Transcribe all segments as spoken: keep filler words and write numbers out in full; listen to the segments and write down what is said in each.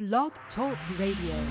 Blog Talk Radio.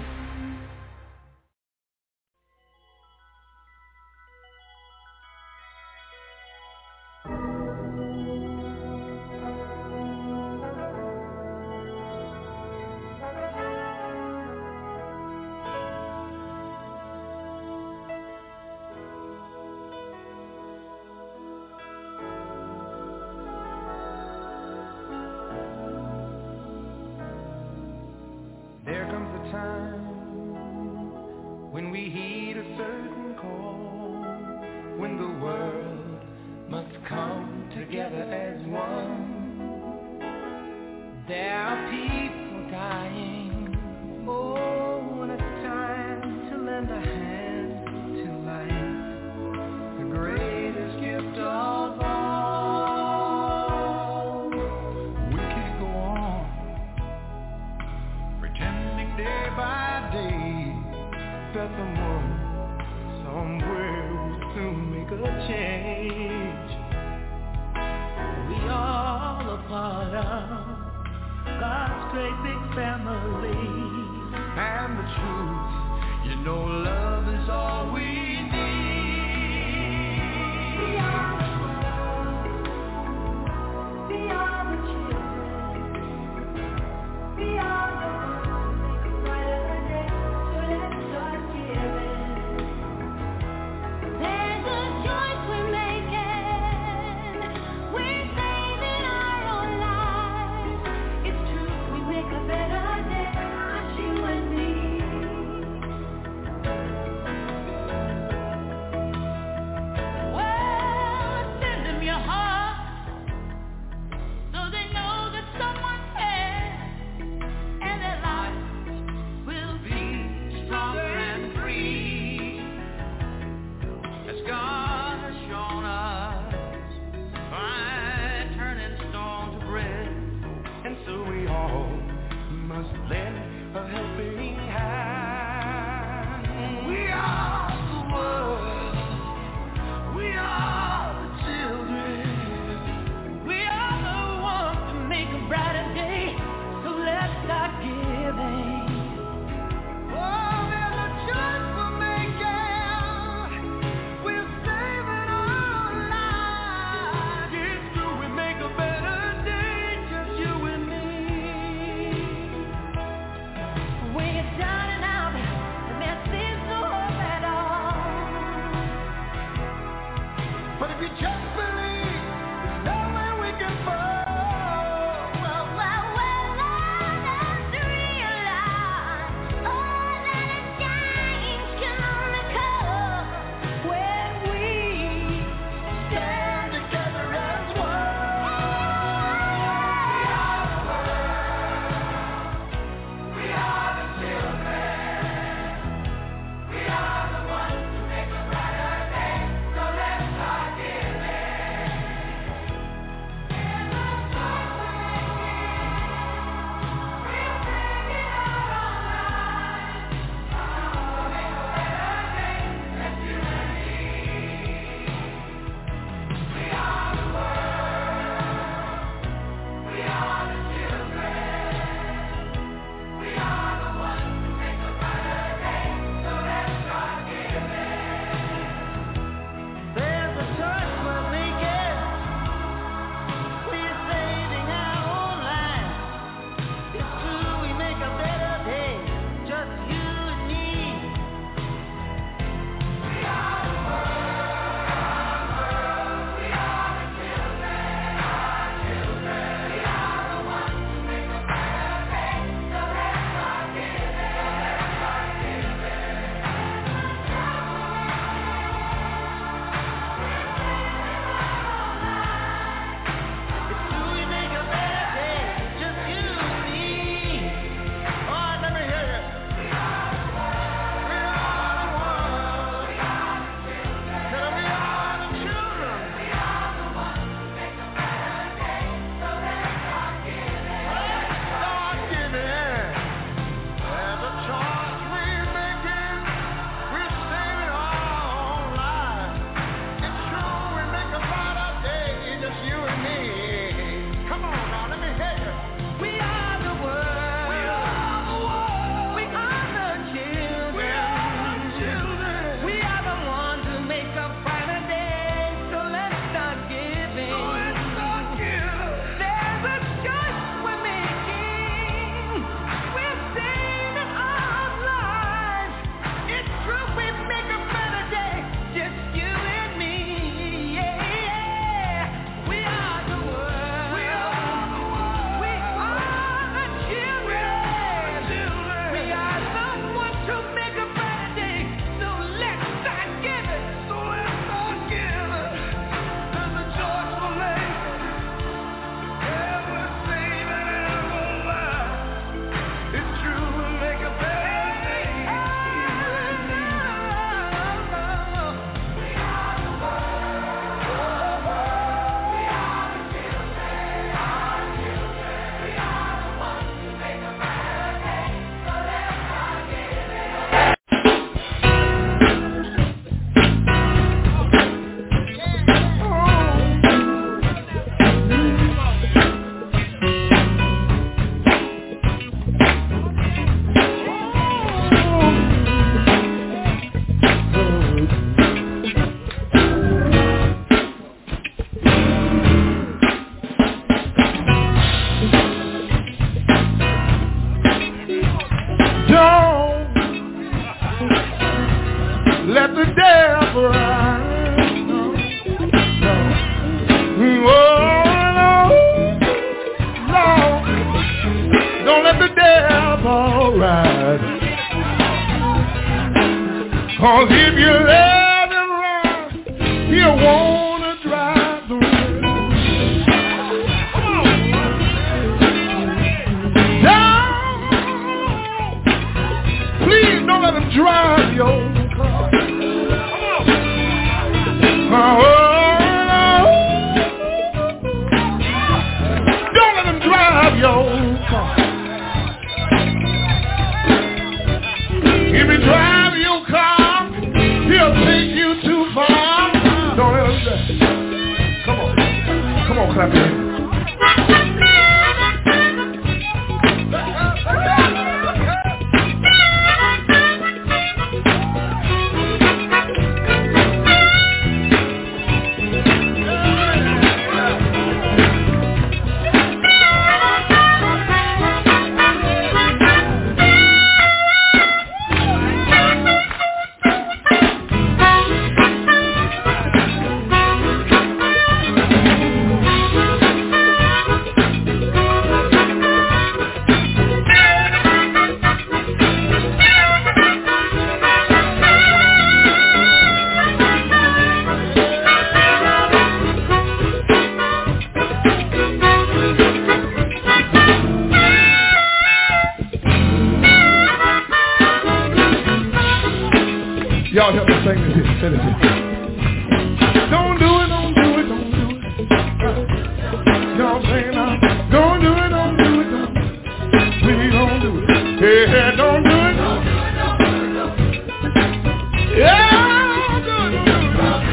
ride. No, no. Oh, no, no. Don't let the devil ride. 'Cause if you let him ride, he'll wanna drive the rail. Please don't let him drive your car. Oh, don't let him drive your car. If he drive your car, he'll take you too far. Don't let him drive. Come on. Come on, clap your hands. Y'all help me sing this here. Say this here. Don't do it, don't do it, don't do it. Y'all sing now. Don't do it, don't do it, don't do it. Please don't do it. Hey, hey, don't do it. Yeah, don't do it, don't do it.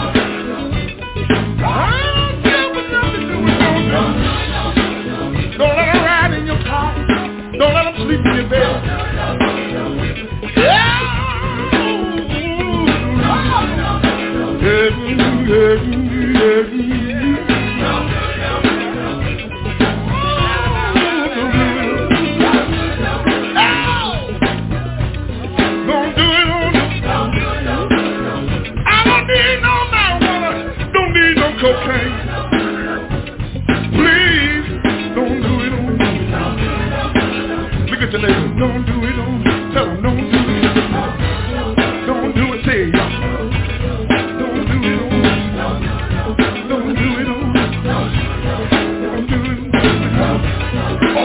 I don't care what nothing do it, don't do it. Don't let her ride in your car. Don't let them sleep in your bed. Yeah. Cocaine. Please, don't do it, don't do it. Look at the neighbor. Don't do it, don't do it. Tell them, don't do it. Don't do it, say it, y'all. Don't do it, don't do it. Don't do it, don't do it. Don't do it, don't do it. Oh!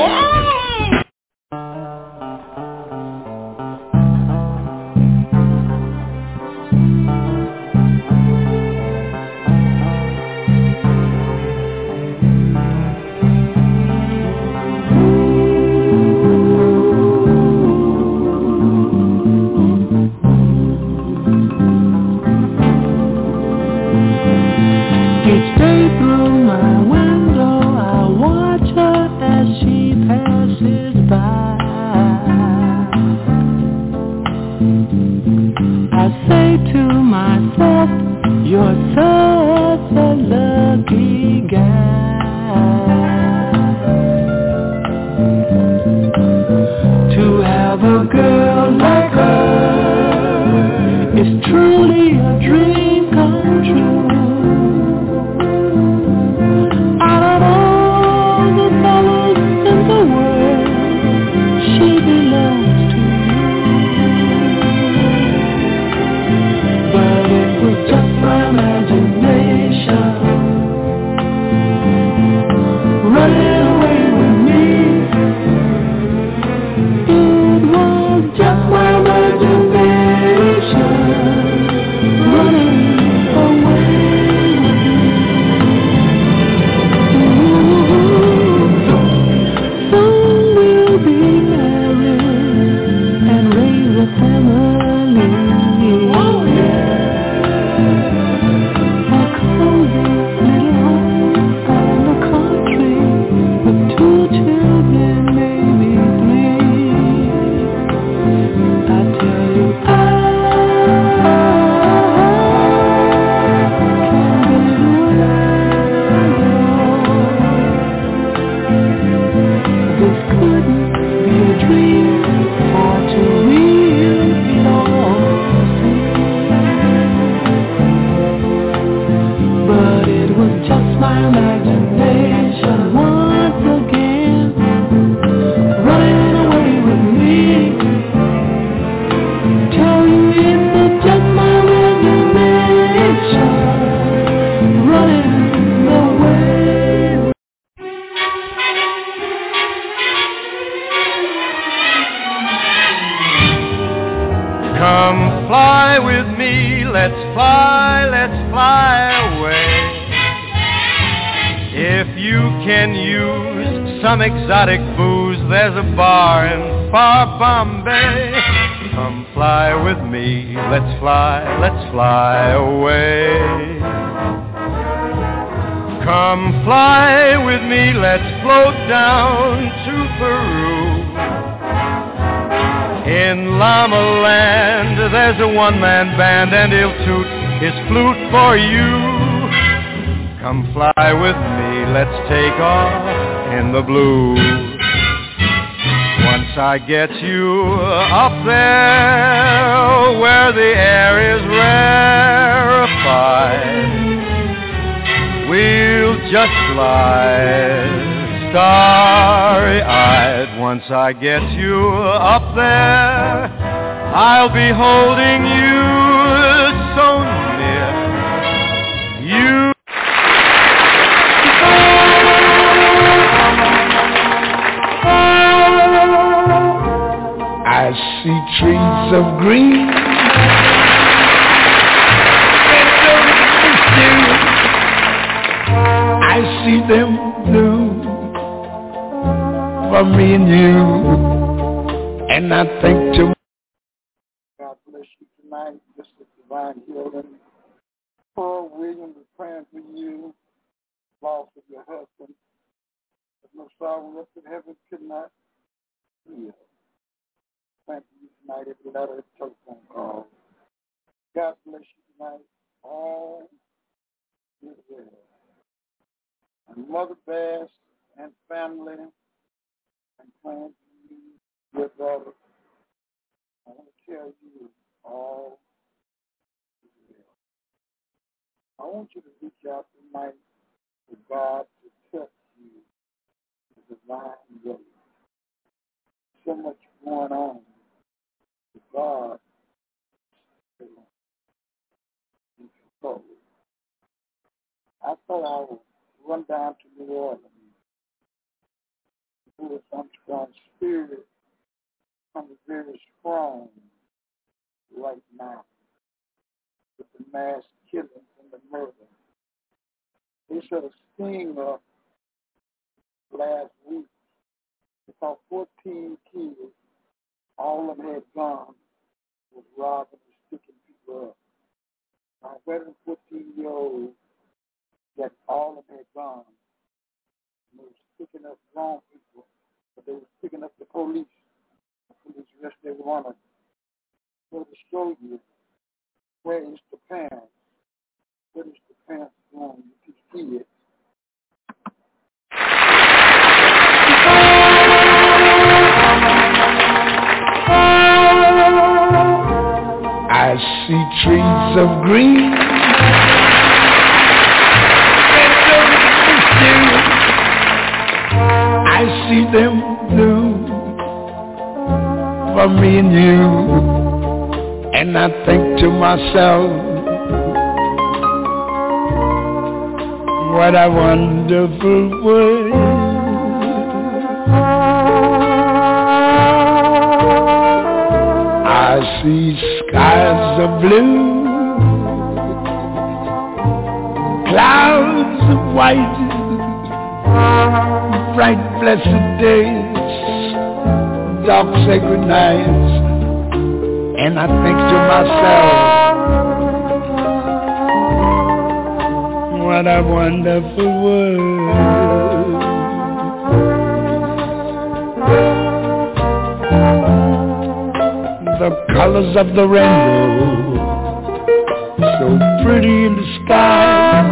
Away. with me, let's fly, let's fly away. If you can use some exotic booze, there's a bar in far Bombay. Come fly with me, let's fly, let's fly away. Come fly with me, let's float down to Peru. In Llama Land, there's a one-man band, and he'll toot his flute for you. Come fly with me, let's take off in the blue. Once I get you up there, where the air is rarefied, we'll just glide starry-eyed. Once I get you up there, I'll be holding you so near. You I see trees of green, I see them blue for me and you, and I think to God bless you tonight. This is Divine Healing. Pearl Williams is praying for you, loss of your husband. There's no sorrow up in heaven could not heal. Thank you tonight, every letter, every telephone call. God bless you tonight. All is well. And Mother Bass and family and praying for you, your daughter. I want to tell you all is well. I want you to reach out tonight for God to touch you in a divine way. So much going on. God is in control. I thought I would run down to New Orleans. There was some strong spirit coming very strong right now with the mass killings and the murder. They should have seen us last week. They saw fourteen kids. All of them had guns, was robbing and sticking people up. My veteran fourteen-year-old, that all of them had guns. And they were sticking up wrong people, but they were sticking up the police. The police arrested every one of them. So to show you, where is the parents? What is the parents doing with these kids? I see trees of green, I see them blue for me and you, and I think to myself, what a wonderful world. I see skies of blue, clouds of white, bright blessed days, dark sacred nights, and I think to myself, what a wonderful world. The colors of the rainbow, so pretty in the skies,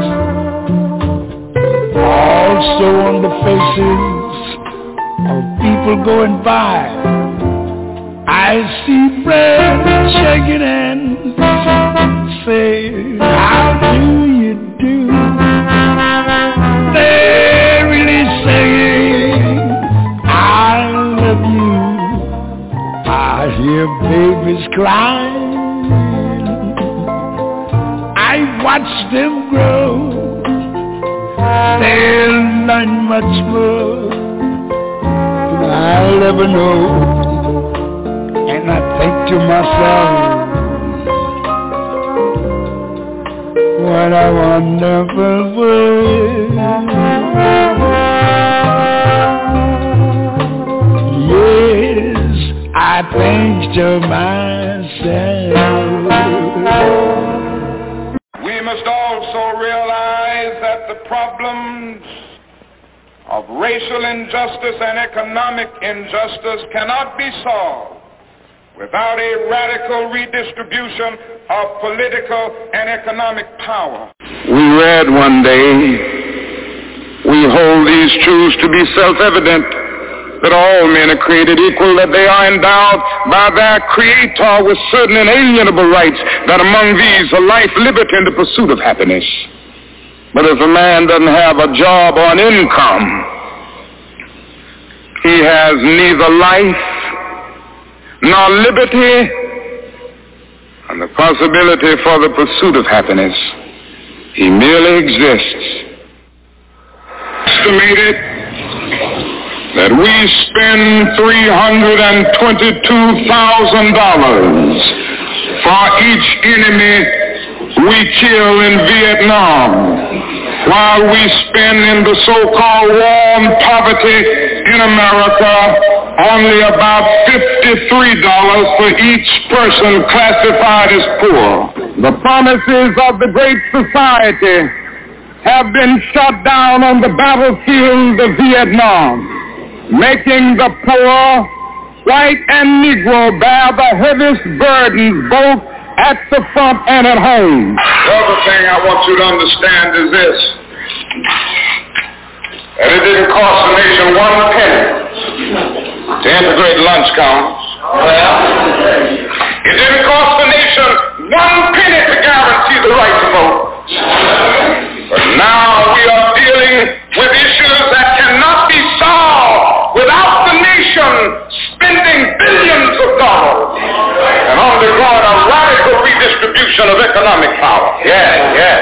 also on the faces of people going by. I see friends shaking hands, say, how do you do? They're really saying, I love you. I hear babies crying, I watch them grow, they'll learn much more than I'll ever know. And I think to myself, what a wonderful world. Yes, I think to myself. We must also realize that the problems of racial injustice and economic injustice cannot be solved without a radical redistribution of political and economic power. We read one day, we hold these truths to be self-evident, that all men are created equal, that they are endowed by their Creator with certain inalienable rights, that among these are life, liberty, and the pursuit of happiness. But if a man doesn't have a job or an income, he has neither life nor liberty and the possibility for the pursuit of happiness. He merely exists. Estimated that we spend three hundred twenty-two thousand dollars for each enemy we kill in Vietnam, while we spend in the so-called war on poverty in America only about fifty-three dollars for each person classified as poor. The promises of the Great Society have been shot down on the battlefield of Vietnam, making the poor, white and Negro, bear the heaviest burdens both at the front and at home. The other thing I want you to understand is this, that it didn't cost the nation one penny to integrate lunch counters. It didn't cost the nation one penny to guarantee the right to vote. But now we are dealing with issues that cannot be solved without the nation spending billions of dollars and undergoing a radical redistribution of economic power. Yes, yes.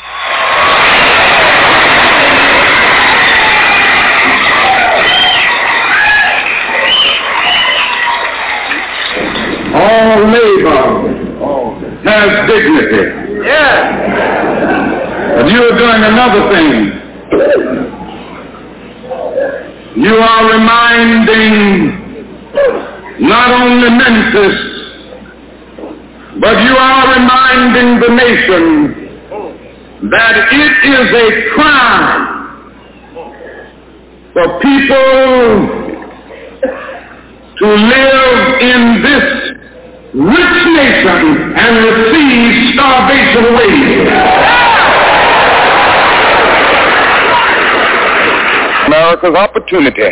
All labor has dignity. Yes. But you are doing another thing. You are reminding not only Memphis, but you are reminding the nation that it is a crime for people to live in this rich nation and receive starvation wages. America's opportunity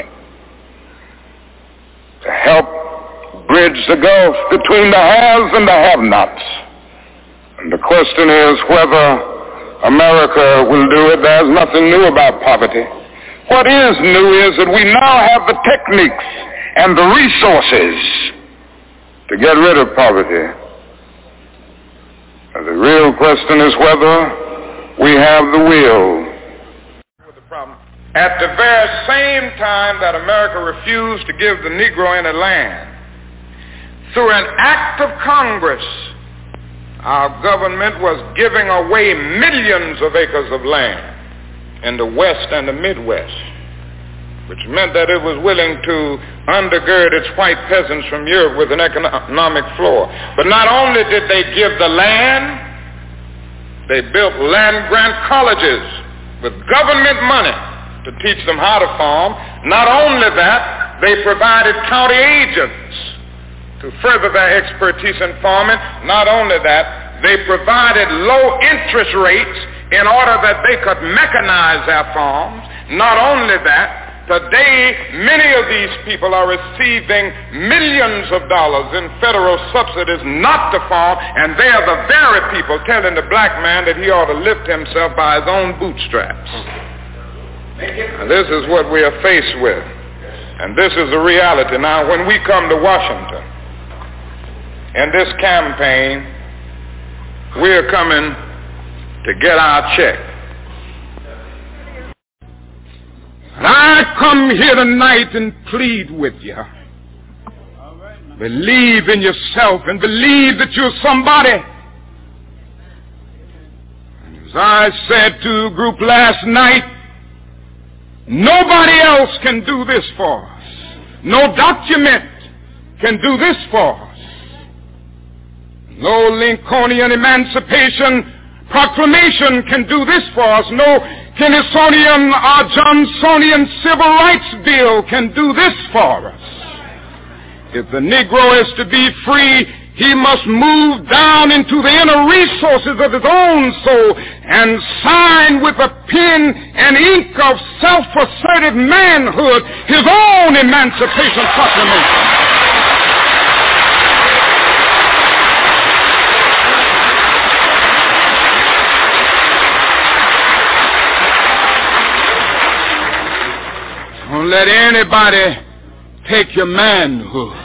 to help bridge the gulf between the haves and the have-nots. And the question is whether America will do it. There's nothing new about poverty. What is new is that we now have the techniques and the resources to get rid of poverty. And the real question is whether we have the will. At the very same time that America refused to give the Negro any land, through an act of Congress, our government was giving away millions of acres of land in the West and the Midwest, which meant that it was willing to undergird its white peasants from Europe with an economic floor. But not only did they give the land, they built land-grant colleges with government money to teach them how to farm. Not only that, they provided county agents to further their expertise in farming. Not only that, they provided low interest rates in order that they could mechanize their farms. Not only that, today many of these people are receiving millions of dollars in federal subsidies not to farm, and they are the very people telling the black man that he ought to lift himself by his own bootstraps. And this is what we are faced with. And this is the reality. Now, when we come to Washington, in this campaign, we are coming to get our check. And I come here tonight and plead with you. Believe in yourself and believe that you're somebody. And As I said to the group last night, nobody else can do this for us. No document can do this for us. No Lincolnian Emancipation Proclamation can do this for us. No Kennedysonian or Johnsonian Civil Rights Bill can do this for us. If the Negro is to be free, he must move down into the inner resources of his own soul and sign with a pen and ink of self-assertive manhood his own Emancipation Proclamation. Don't let anybody take your manhood.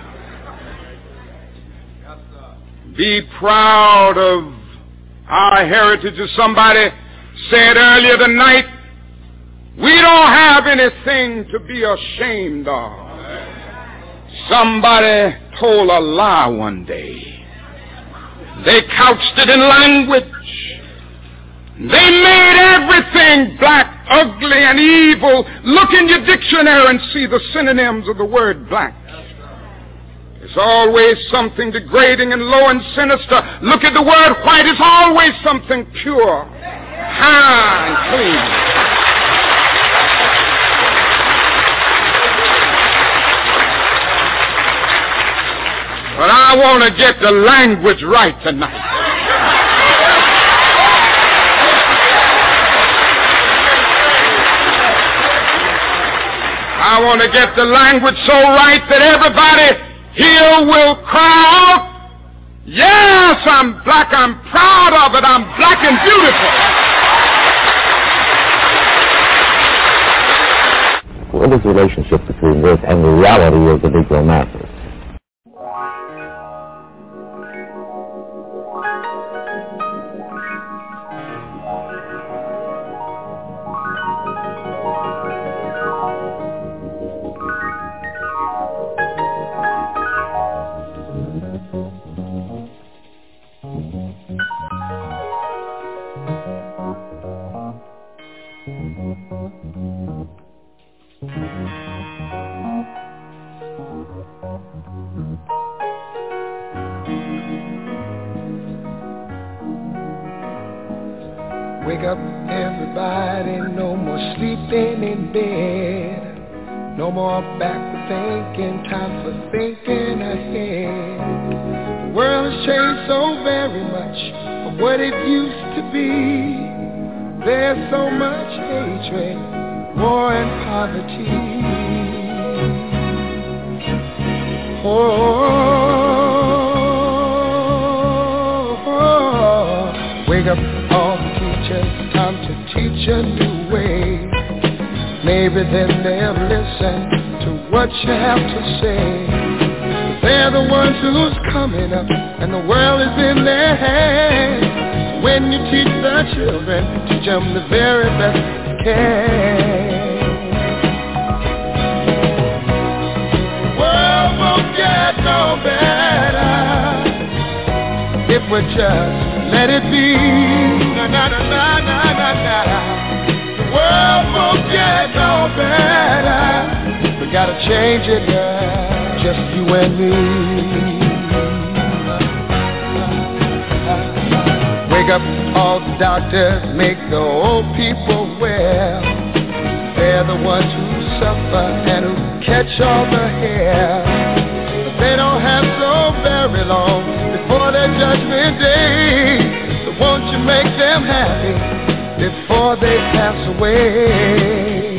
Be proud of our heritage. As somebody said earlier tonight, we don't have anything to be ashamed of. Somebody told a lie one day. They couched it in language. They made everything black, ugly, and evil. Look in your dictionary and see the synonyms of the word black. It's always something degrading and low and sinister. Look at the word white. It's always something pure, high, and clean. But I want to get the language right tonight. I want to get the language so right that everybody here will cry out, yes, I'm black, I'm proud of it, I'm black and beautiful. What is the relationship between this and the reality of the Negro masses? Wake up, everybody, no more sleeping in bed. No more backward thinking, time for thinking ahead. The world has changed so very much from what it used to be. There's so much hatred, war and poverty. Oh, oh, oh. Wake up, all the teachers, time to teach a new way. Maybe then they'll listen to what you have to say. They're the ones who's coming up, and the world is in their hands. When you teach the children, teach them the very best you can. The world won't get no better if we just let it be. Na na na na na na na. The world won't get no better. We gotta change it, girl. Just you and me. Wake up, all the doctors, make the old people well. They're the ones who suffer and who catch all the hair. But they don't have so very long before their judgment day. So won't you make them happy before they pass away?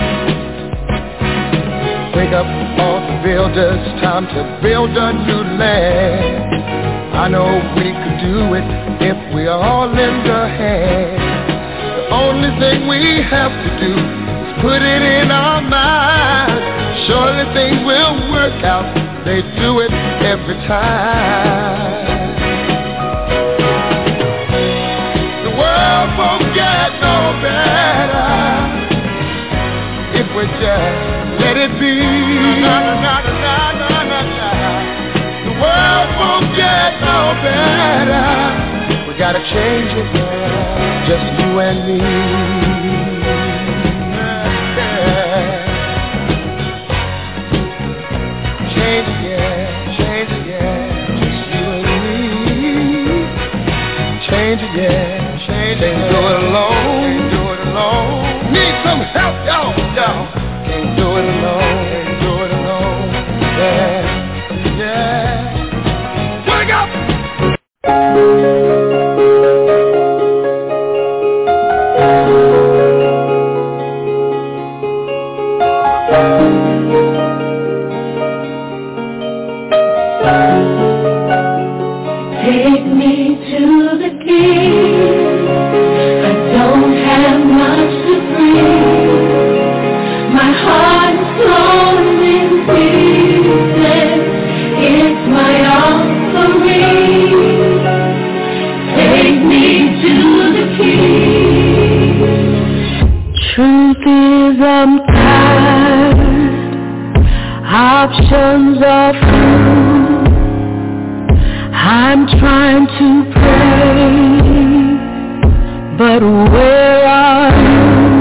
Wake up, all the builders, time to build a new land. I know we could do it if we all lend a hand. The only thing we have to do is put it in our minds. Surely things will work out. They do it every time. The world won't get no better if we just let it be. Na, na, na, na, na, na, na. The world won't get no better. We gotta change it, yeah. just you and me. Yeah. Change it, yeah, change it, yeah, just you and me. Change it, yeah, change it. Can't do it alone, can't do it alone. Need some help, y'all, y'all. Can't do it alone, can't do it alone. Yeah, yeah. Wake up! Take me to the King. I don't have much to bring. My heart is torn in pieces. It's my offering. Take me to the King. Truth is I'm tired. Options are few. I'm trying to pray, but where are you?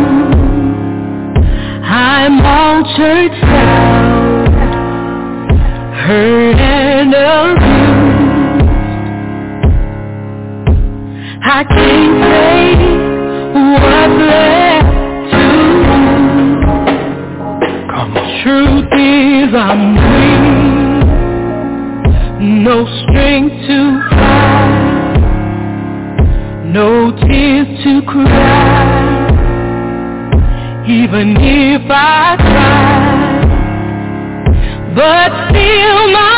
I'm altered, sad, hurt and abused. I can't say what's left to do. Come on. Truth is I'm weak. No strength to fight, no tears to cry. Even if I try, but still my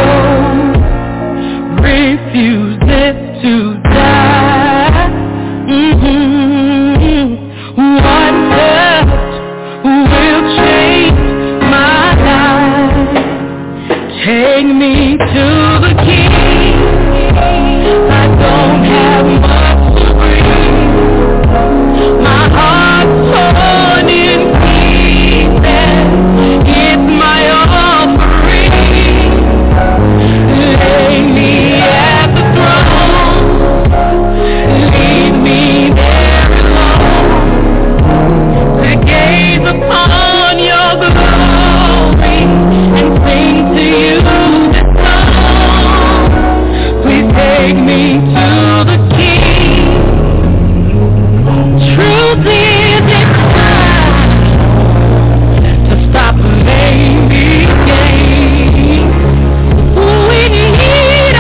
soul refuses to die. Mm-hmm. What touch will change my life? Take me to the King. I don't have much to bring. My heart's torn in pieces. It's my offering. Lay me at the throne. Leave me there alone to gaze upon your glory and sing to you. Take me to the King. Truth is it's time to stop playing these games. We need a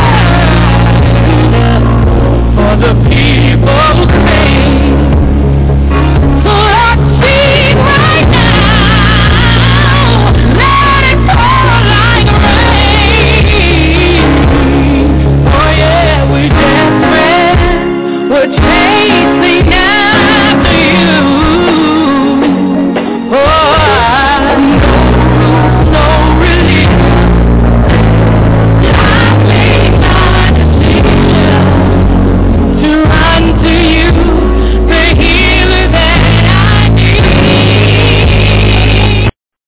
word for the people's pain. So let's sing right now. Let it fall like rain. Oh yeah, we're desperate, we're chasing after you. Oh, I know no relief. I made my decision to run to you, the healer that I need.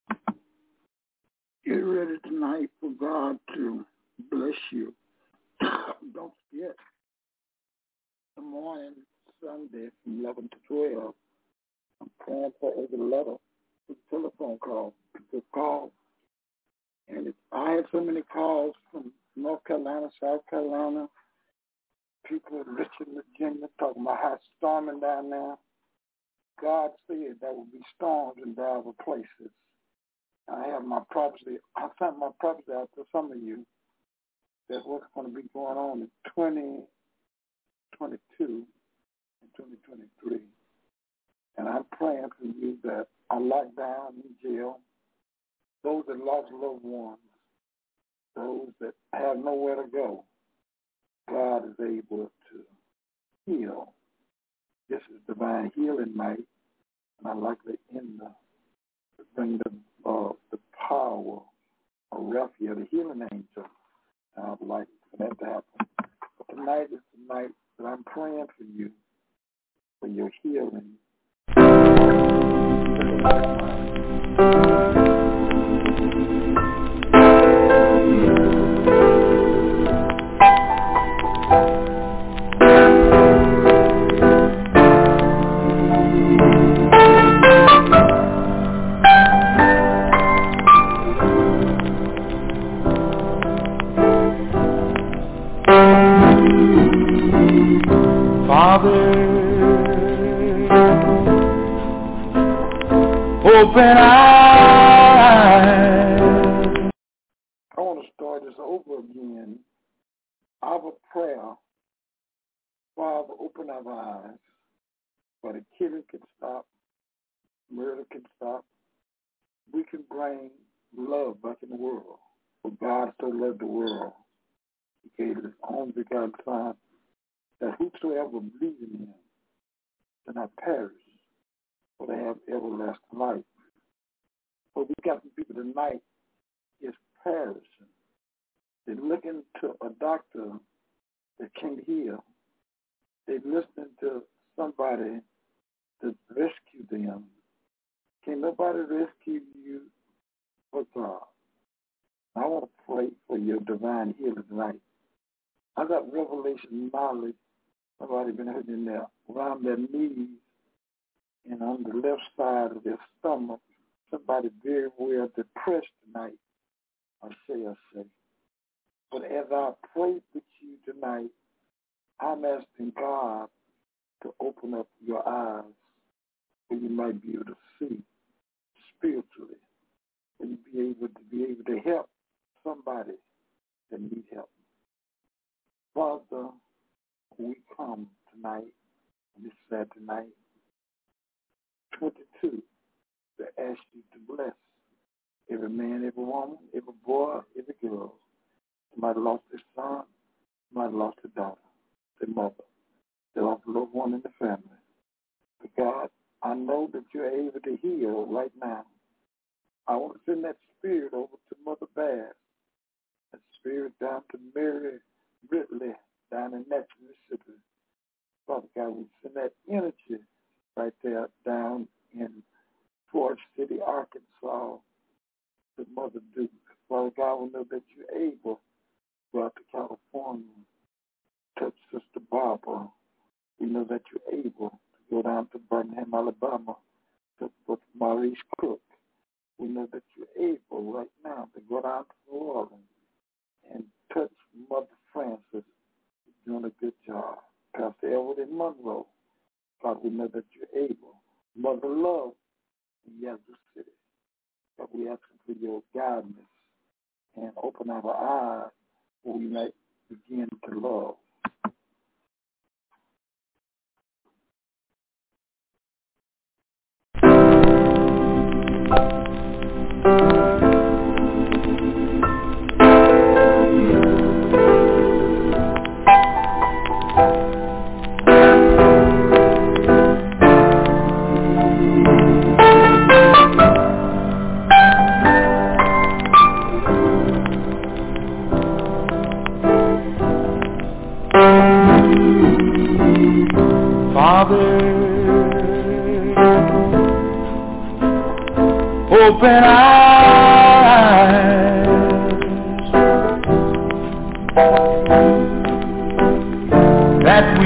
Get ready tonight for God to bless you. Don't forget, the morning, Sunday, from eleven to twelve, I'm praying for every letter, the telephone call, people call. And if I had so many calls from North Carolina, South Carolina, people in Richmond, Virginia, talking about how it's storming down there. God said there will be storms in various places. I have my prophecy, I sent my prophecy out to some of you. That's what's going to be going on in twenty twenty-two and twenty twenty-three. And I'm praying for you that are locked down in jail, those that lost loved ones, those that have nowhere to go. God is able to heal. This is divine healing night, and I'd like to end the, to bring the, uh, the power of Raphael, the healing angel. I'd like for that to happen. But tonight is the night that I'm praying for you, for your healing. Father, open eyes. I want to start this over again. Our prayer, Father, open our eyes, where the killing can stop, murder can stop. We can bring love back in the world. For God so loved the world, He gave His only begotten Son, that whosoever believes in Him shall not perish, for they have everlasting life. But we got some people tonight is perishing. They're looking to a doctor that can't heal. They're listening to somebody to rescue them. Can nobody rescue you but God? I want to pray for your divine healing tonight. I got revelation knowledge. Somebody been hurting there around their knees and on the left side of their stomach. Somebody very well depressed tonight. I say, I say. But as I pray with you tonight, I'm asking God to open up your eyes so you might be able to see spiritually, and you be able to be able to help somebody that needs help. Father, we come tonight, this Saturday night, twenty-two, to ask you to bless every man, every woman, every boy, every girl. Somebody lost their son, somebody lost their daughter, their mother. They lost a loved one in the family. But God, I know that you're able to heal right now. I want to send that spirit over to Mother Bass, that spirit down to Mary Ridley down in Natchez, Mississippi. Father God, we send that energy right there down in Forge City, Arkansas, to Mother Duke. Father God, we know that you're able to go out to California, touch Sister Barbara. We know that you're able to go down to Birmingham, Alabama, to touch Maurice Cook. We know that you're able right now to go down to New Orleans and touch Mother Francis. You're doing a good job. Pastor Elwood in Monroe. God, we know that you're able. Mother Love in Yazoo City. God, we ask for your guidance and open our eyes where we might begin to love. Father, open eyes, that we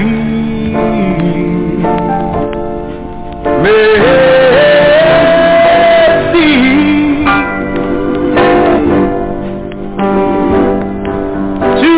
may see to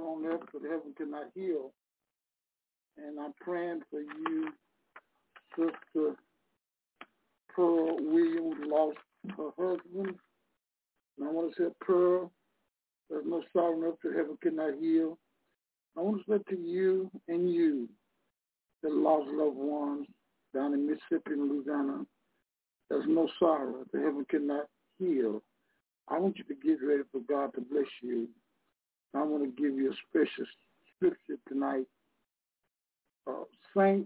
on earth that heaven cannot heal. And I'm praying for you, Sister Pearl Williams, lost her husband. And I want to say, Pearl, there's no sorrow on earth that heaven cannot heal. I want to say to you and you that lost loved ones down in Mississippi and Louisiana, there's no sorrow that heaven cannot heal. I want you to get ready for God to bless you. I want to give you a special scripture tonight. Uh, Saint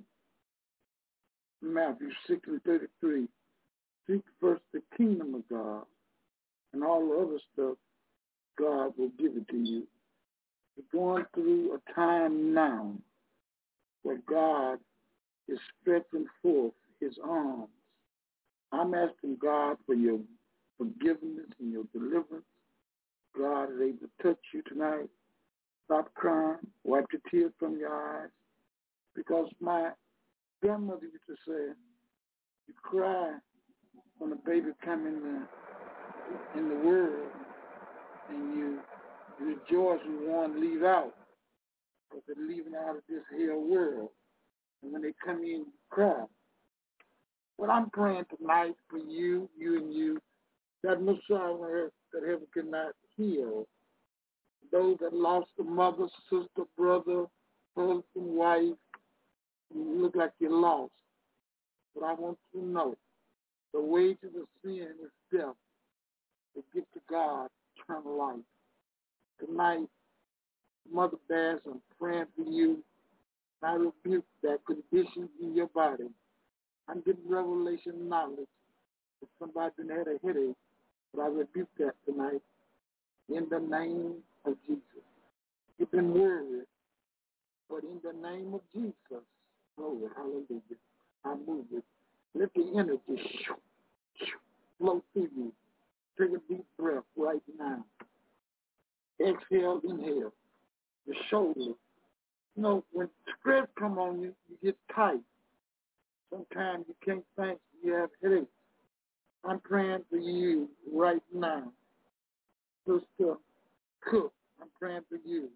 Matthew six and thirty-three. Seek first the kingdom of God, and all the other stuff, God will give it to you. We're going through a time now where God is stretching forth his arms. I'm asking God for your forgiveness and your deliverance. God is able to touch you tonight. Stop crying. Wipe the tears from your eyes. Because my grandmother used to say, you cry when a baby comes in the, in the world, and you rejoice when one leave out, because they're leaving out of this hell world. And when they come in, you cry. But I'm praying tonight for you, you and you, that no sorrow on earth that heaven cannot heal. Those that lost a mother, sister, brother, husband, wife, you look like you're lost. But I want you to know, the wages of sin is death. The gift of God, eternal life. Tonight, Mother Bass, I'm praying for you. I rebuke that condition in your body. I'm getting revelation knowledge. If somebody didn't have a headache, but I rebuke that tonight in the name of Jesus. You've been worried, but in the name of Jesus, glory, hallelujah, I move it. Let the energy flow through you. Take a deep breath right now. Exhale, inhale. The shoulder. You know, when stress come on you, you get tight. Sometimes you can't think, you have headaches. I'm praying for you right now. Sister Cook, I'm praying for you.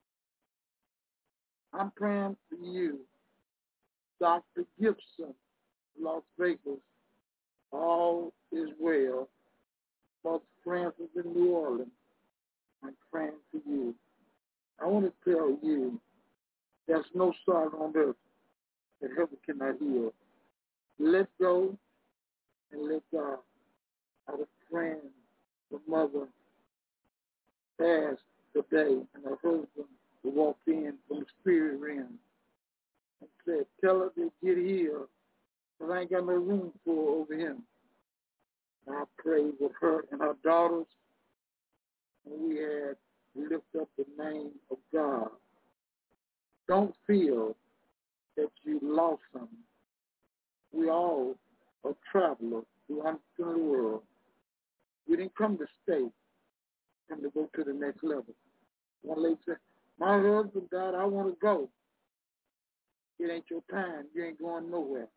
I'm praying for you. Doctor Gibson, Las Vegas, all is well. Los Francis in New Orleans, I'm praying for you. I want to tell you, there's no sorrow on earth that heaven cannot heal. Let go and let God. I was praying the mother passed today, and her husband walked in from the spirit realm and said, tell her to get healed, because I ain't got no room for her over him. And I prayed with her and her daughters, and we had lift up the name of God. Don't feel that you lost something. We all are travelers through the world. We didn't come to stay, come to go to the next level. One lady said, my husband died, I want to go. It ain't your time. You ain't going nowhere.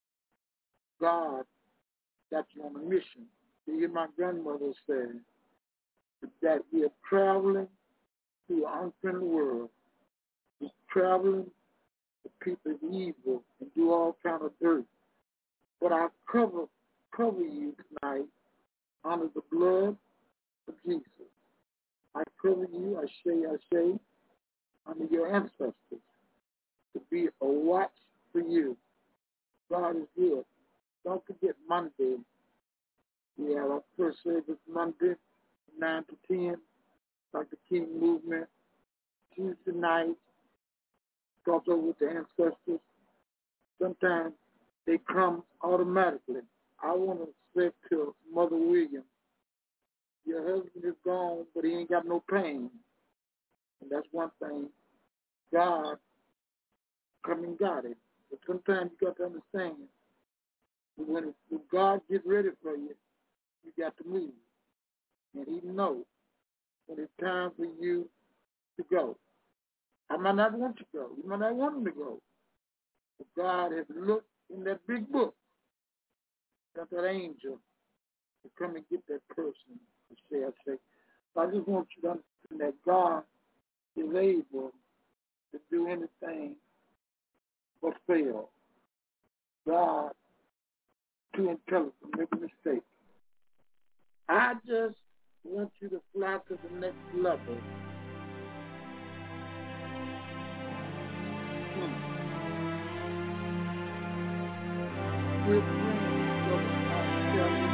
God got you on a mission. You hear my grandmother say that we are traveling through an unfriendly world. We're traveling to people of evil and do all kind of dirt. But I cover cover you tonight under the blood of Jesus. I cover you, I say, I say, under your ancestors to be a watch for you. God is good. Don't forget Monday. We have our first service Monday, nine to ten, like the King Movement. Tuesday night, talk over with the ancestors. Sometimes they come automatically. I want to say to Mother Williams, your husband is gone, but he ain't got no pain. And that's one thing. God come and got it. But sometimes you got to understand, when, when God gets ready for you, you got to move. And he knows when it's time for you to go. I might not want you to go. You might not want him to go. But God has looked in that big book, got that angel to come and get that person. I say, I say. So I just want you to understand that God is able to do anything but fail. God, too intelligent to make a mistake. I just want you to fly to the next level. Hmm. We're praying for ourselves.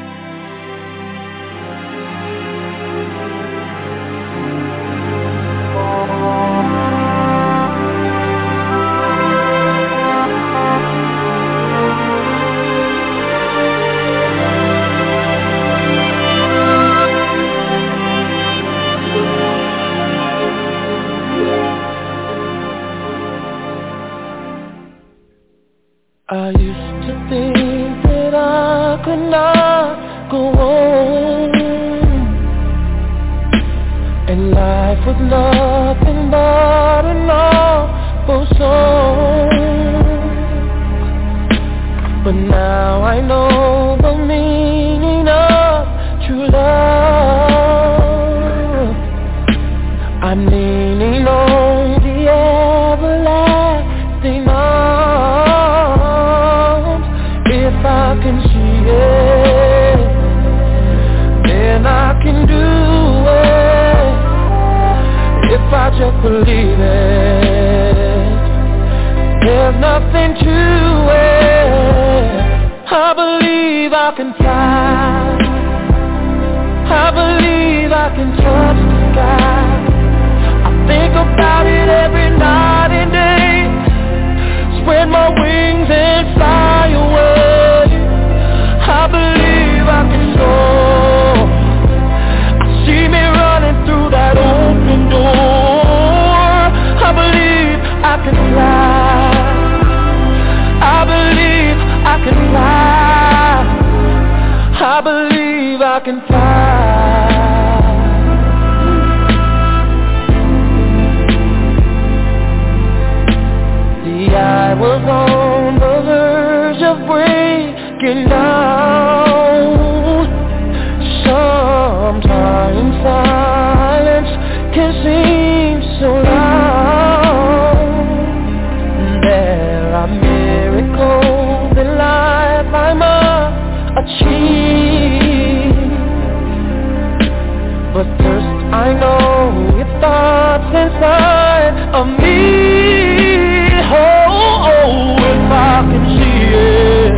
I used to think that I could not go on, and life was nothing but an awful song. But now I know the meaning of true love. I'm leaning on the everlasting arms. If I can see it, then I can do it. If I just believe it, there's nothing to it. I believe I can fly. I believe I can touch the sky. I think about it every night and day. Spread my wings and fly away. I believe I can soar. I see me running through that open door. I believe I can fly. I believe I can fly. I believe I can fly. I was on the verge of breaking down. Sometimes silence can seem so loud. There are miracles in life I must achieve, but first I know your thoughts inside of me. Oh, oh, if I can see it,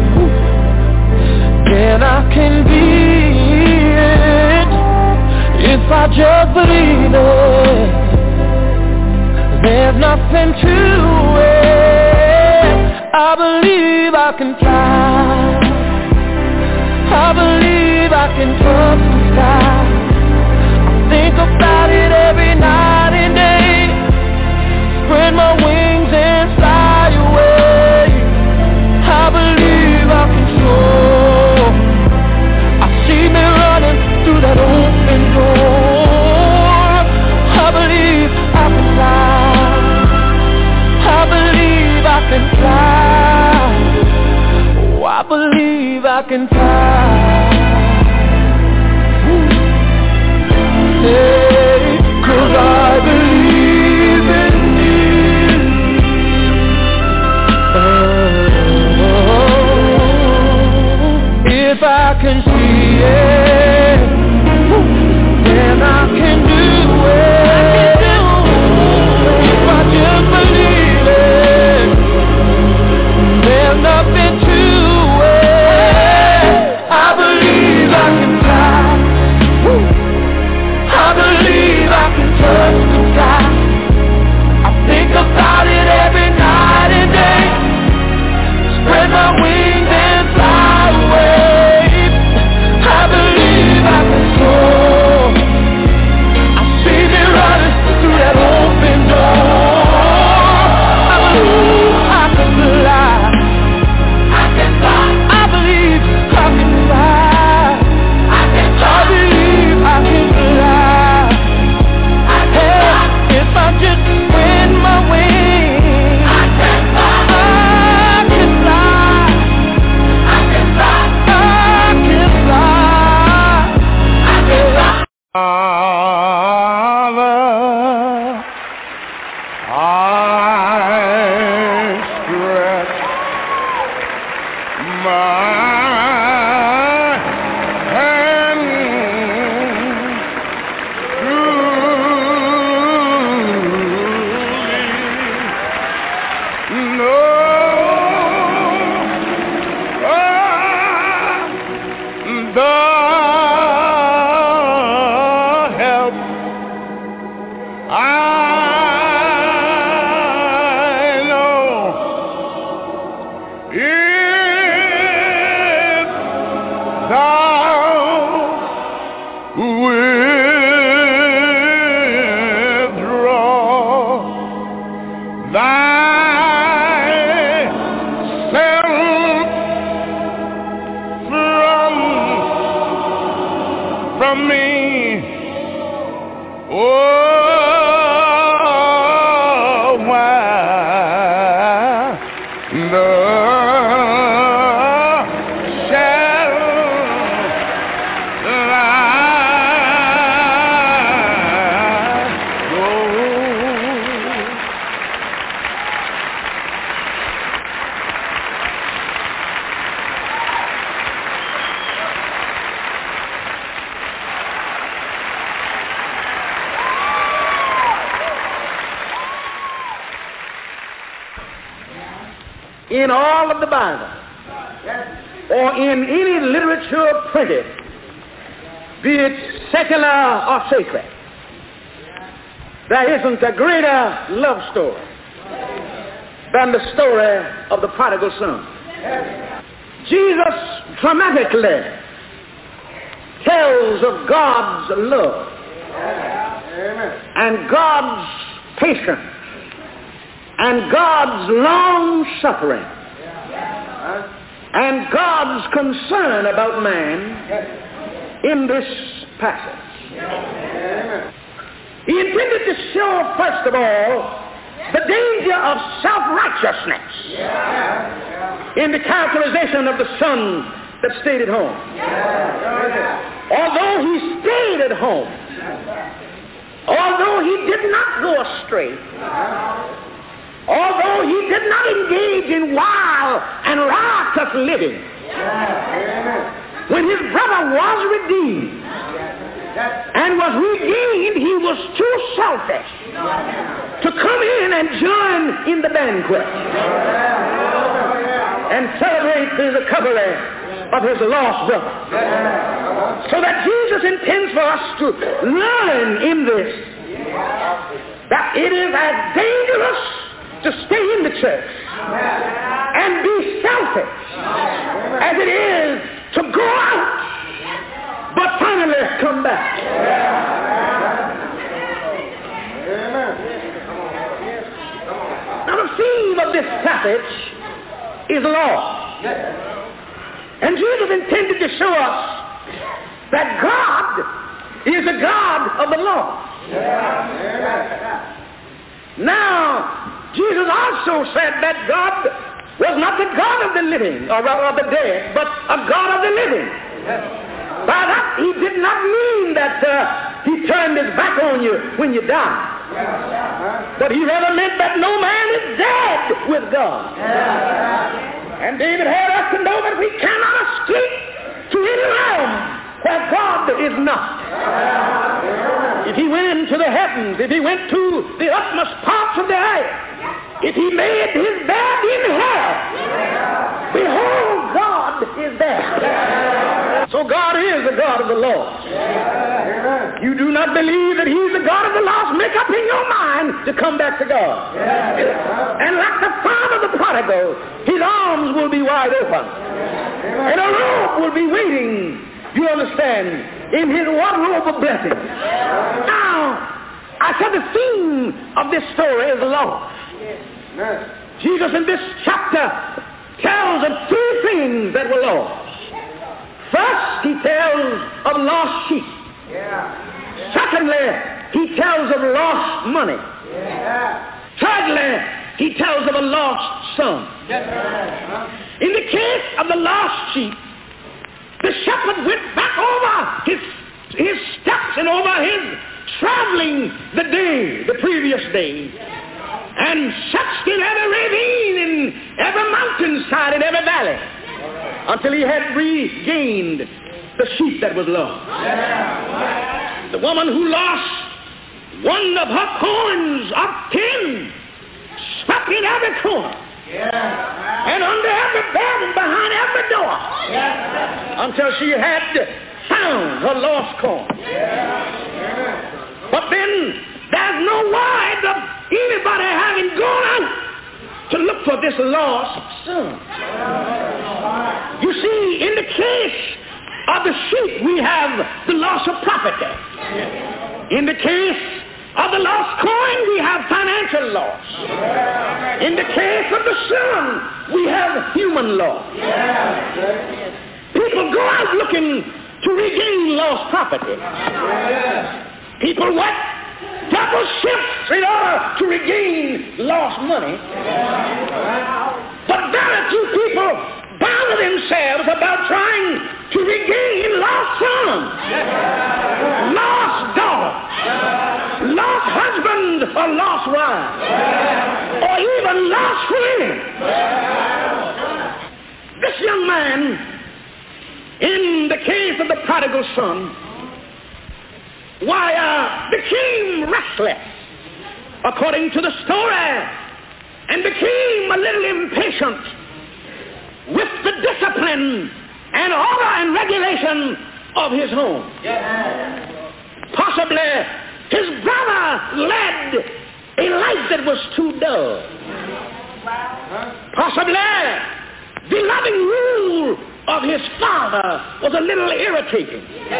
then I can be it. If I just believe it, there's nothing to it. I believe I can fly. I believe I can touch the sky. I think about it every night and day. Spread my wings and fly away. I believe I can soar. I see me running through that open door. I believe I can fly. I believe I can fly. Oh, I believe I can fly. Hey, 'cause I believe in you. Oh, if I can see it, then I can do it. If I just believe it, there's nothing to it. I believe I can fly. I believe I can touch the sky. I think about it every night and day. Spread my wings and fly away. I believe In all of the Bible, or in any literature printed, be it secular or sacred, there isn't a greater love story than the story of the prodigal son. Jesus dramatically tells of God's love and God's patience and God's long suffering and God's concern about man in this passage. He intended to show, first of all, the danger of self-righteousness in the characterization of the son that stayed at home. Although he stayed at home, although he did not go astray, although he did not engage in wild and riotous living, when his brother was redeemed and was redeemed, he was too selfish to come in and join in the banquet and celebrate the recovery of his lost brother. So that Jesus intends for us to learn in this that it is as dangerous to stay in the church and be selfish as it is to go out but finally come back. Now the theme of this passage is law. And Jesus intended to show us that God is a God of the law. Now, Jesus also said that God was not the God of the living or of the dead, but a God of the living. By that, he did not mean that uh, he turned his back on you when you die. But he rather meant that no man is dead with God. And David had us to know that we cannot escape to any realm where God is not. If he went into the heavens, if he went to the utmost parts of the earth, if he made his bed in hell, behold, God is there. So God is the God of the lost. You do not believe that he's the God of the lost, make up in your mind to come back to God. And like the father of the prodigal, his arms will be wide open. And a robe will be waiting, you understand, in his wardrobe of blessings. Now, I said the theme of this story is loss. Jesus in this chapter tells of three things that were lost. First, he tells of lost sheep. Yeah. Secondly, he tells of lost money. Yeah. Thirdly, he tells of a lost son. Yeah. In the case of the lost sheep, the shepherd went back over his, his steps and over his traveling the day, the previous day, and searched in every ravine, in every mountainside, in every valley. until he had regained the sheep that was lost. The woman who lost one of her coins of ten swept in every corner and under every bed and behind every door until she had found her lost coin. But then there's no word of anybody having gone out to look for this lost son. You see, in the case of the sheep, we have the loss of property. In the case of the lost coin, we have financial loss. In the case of the son, we have human loss. People go out looking to regain lost property. People what? Double shifts in order to regain lost money. But very few people bother themselves about trying to regain lost sons, lost daughters, lost husband or lost wife, or even lost friends. This young man, in the case of the prodigal son, why, uh, became restless, according to the story, and became a little impatient with the discipline and order and regulation of his home. Possibly his brother led a life that was too dull. Possibly the loving rule of his father was a little irritating.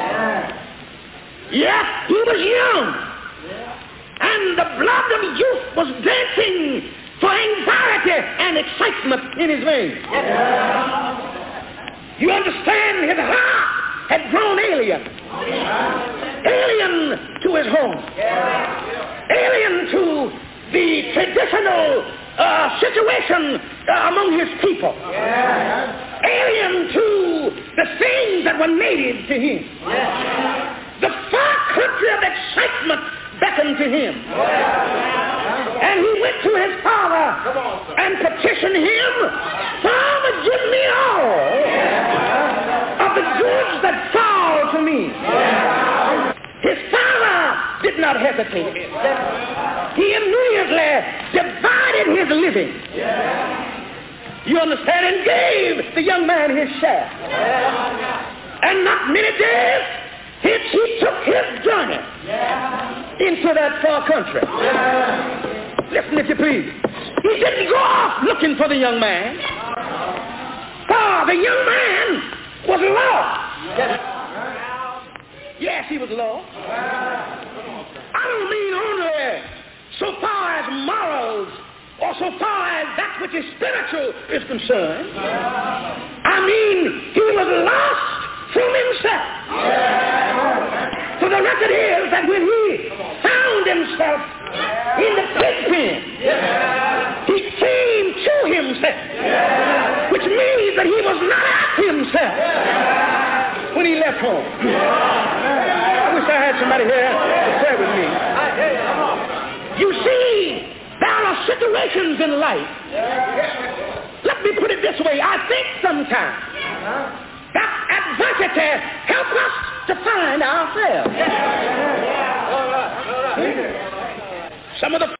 Yet he was young, and the blood of youth was dancing for anxiety and excitement in his veins. You understand, his heart had grown alien. Alien to his home. Alien to the traditional uh, situation uh, among his people. Alien to the things that were native to him. The far country of excitement beckoned to him. And he went to his father and petitioned him, Father, give me all of the goods that fall to me. His father did not hesitate. He immediately divided his living. You understand? And gave the young man his share. And not many days, he took his journey into that far country. Listen, if you please. He didn't go off looking for the young man. For the young man was lost. Yes, he was lost. I don't mean only so far as morals or so far as that which is spiritual is concerned. I mean, he was lost from himself. So the record is that when he found himself in the pig pen, he came to himself, which means that he was not at himself when he left home. I wish I had somebody here to share with me. You see, there are situations in life. Let me put it this way. I think sometimes that adversity helps us to find ourselves. Some of the